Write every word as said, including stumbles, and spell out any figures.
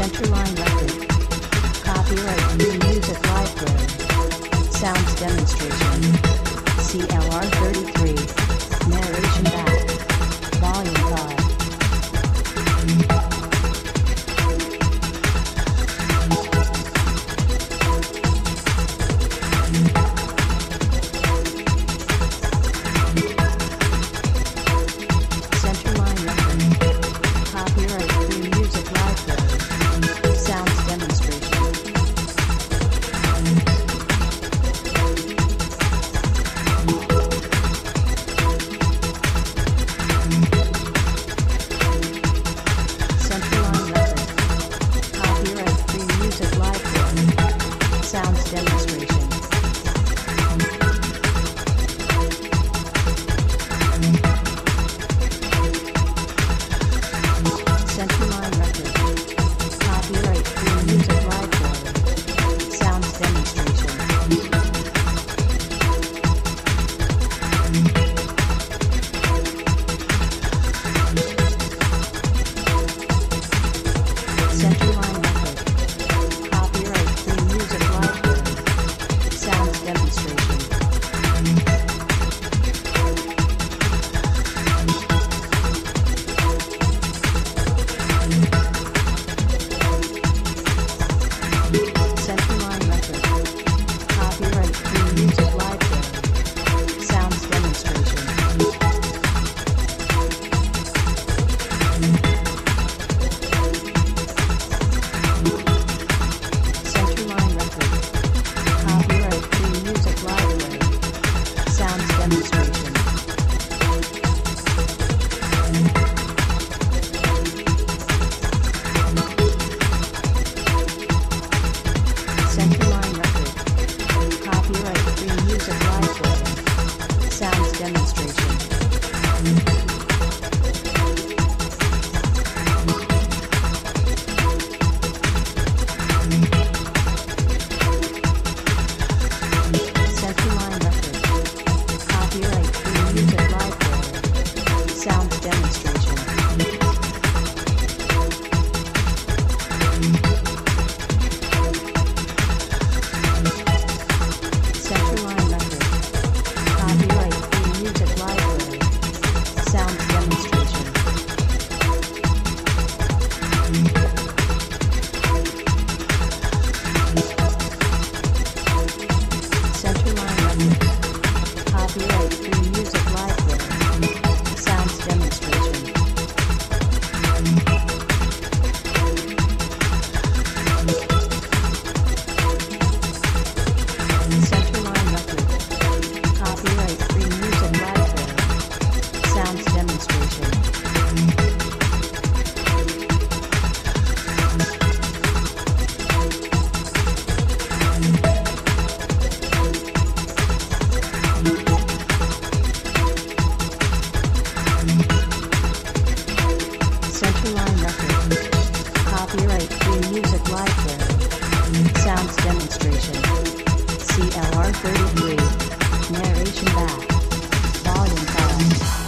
Centerline Record. Copyright Free Music Library. Sounds Demonstration. C L R thirty-three. Narration Back. Volume five. Centerline Record. Copyright Free Music Library. Sounds Demonstration. Centerline Record. Copyright Free Music Library. Sounds Demonstration. Centerline Record. Copyright Free Music Library. Sounds Demonstration. Centerline Record. Copyright Free Music Library. Sounds Demonstration. Centerline Record. Copyright Free Music Library. Sounds Demonstration. Centerline Record. Copyright Free Music Library. Sounds Demonstration. Centerline Record. Copyright Free Music Library. Sounds Demonstration. Centerline Record. Copyright Free Music Library. Sounds Demonstration. Centerline Record. Copyright Free Music Library. Sounds Demonstration. Centerline Record. Copyright Free Music Library. Sounds Demonstration. Centerline Record. Copyright Free Music Library. Sounds Demonstration. Centerline Record. Copyright Free Music Library. Sounds Demonstration. C L R thirty-three. Narration Back. Volume five.